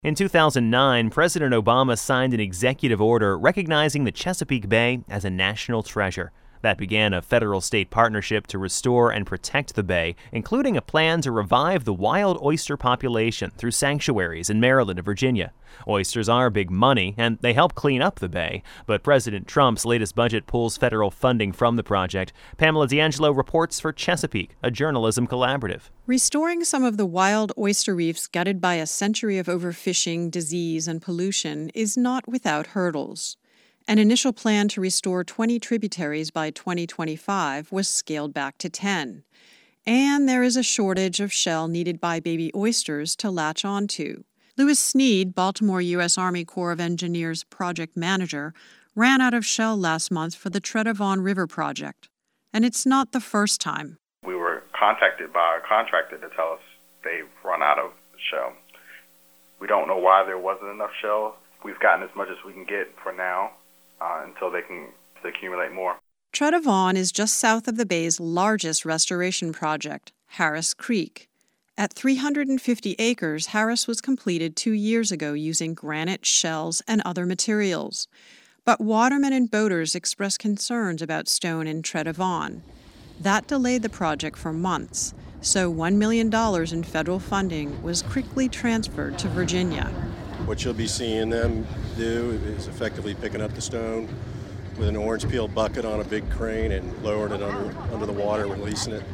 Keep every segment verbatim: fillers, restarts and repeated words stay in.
In two thousand nine, President Obama signed an executive order recognizing the Chesapeake Bay as a national treasure. That began a federal-state partnership to restore and protect the bay, including a plan to revive the wild oyster population through sanctuaries in Maryland and Virginia. Oysters are big money, and they help clean up the bay, but President Trump's latest budget pulls federal funding from the project. Pamela D'Angelo reports for Chesapeake, a journalism collaborative. Restoring some of the wild oyster reefs gutted by a century of overfishing, disease, and pollution is not without hurdles. An initial plan to restore twenty tributaries by twenty twenty-five was scaled back to ten. And there is a shortage of shell needed by baby oysters to latch onto. Louis Sneed, Baltimore U S Army Corps of Engineers project manager, ran out of shell last month for the Tretavon River project. And it's not the first time. We were contacted by a contractor to tell us they've run out of shell. We don't know why there wasn't enough shell. We've gotten as much as we can get for now. Uh, until they can accumulate more. Tretavon is just south of the bay's largest restoration project, Harris Creek. At three hundred fifty acres, Harris was completed two years ago using granite, shells, and other materials. But watermen and boaters expressed concerns about stone in Tretavon. That delayed the project for months, so one million dollars in federal funding was quickly transferred to Virginia. What you'll be seeing them do is effectively picking up the stone with an orange peel bucket on a big crane and lowering it under, under the water, releasing it.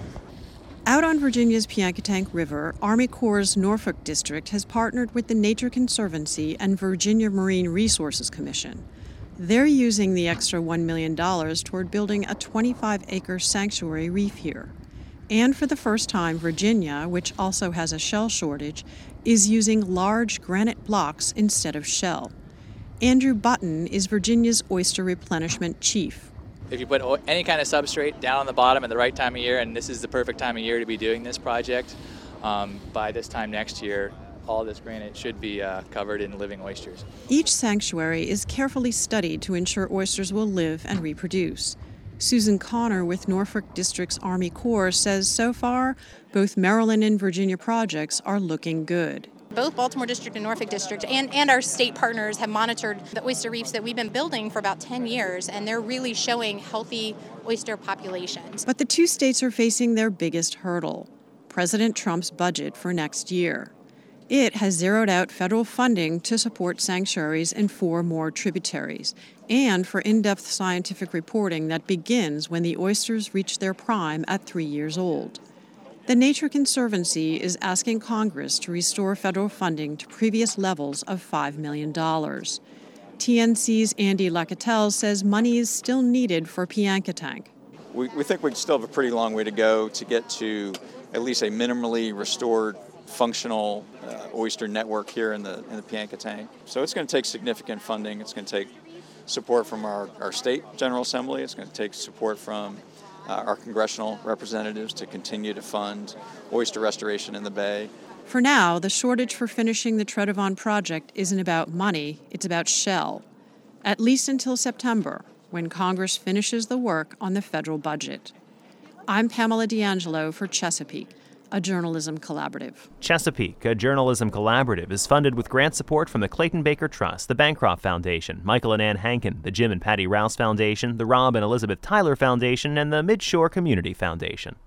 Out on Virginia's Piankatank River, Army Corps' Norfolk District has partnered with the Nature Conservancy and Virginia Marine Resources Commission. They're using the extra one million dollars toward building a twenty-five acre sanctuary reef here. And for the first time, Virginia, which also has a shell shortage, is using large granite blocks instead of shell. Andrew Button is Virginia's oyster replenishment chief. If you put any kind of substrate down on the bottom at the right time of year, and this is the perfect time of year to be doing this project, um, by this time next year, all this granite should be uh, covered in living oysters. Each sanctuary is carefully studied to ensure oysters will live and reproduce. Susan Connor with Norfolk District's Army Corps says so far, both Maryland and Virginia projects are looking good. Both Baltimore District and Norfolk District and, and our state partners have monitored the oyster reefs that we've been building for about ten years, and they're really showing healthy oyster populations. But the two states are facing their biggest hurdle, President Trump's budget for next year. It has zeroed out federal funding to support sanctuaries in four more tributaries, and for in-depth scientific reporting that begins when the oysters reach their prime at three years old. The Nature Conservancy is asking Congress to restore federal funding to previous levels of five million dollars. T N C's Andy Lacatelle says money is still needed for Piankatank. We, we think we still have a pretty long way to go to get to at least a minimally restored functional uh, oyster network here in the in the Piankatank. So it's going to take significant funding. It's going to take support from our, our state General Assembly. It's going to take support from uh, our congressional representatives to continue to fund oyster restoration in the bay. For now, the shortage for finishing the Tretavon project isn't about money, it's about shell. At least until September, when Congress finishes the work on the federal budget. I'm Pamela D'Angelo for Chesapeake, a journalism collaborative. Chesapeake, a journalism collaborative, is funded with grant support from the Clayton Baker Trust, the Bancroft Foundation, Michael and Ann Hankin, the Jim and Patty Rouse Foundation, the Rob and Elizabeth Tyler Foundation, and the Midshore Community Foundation.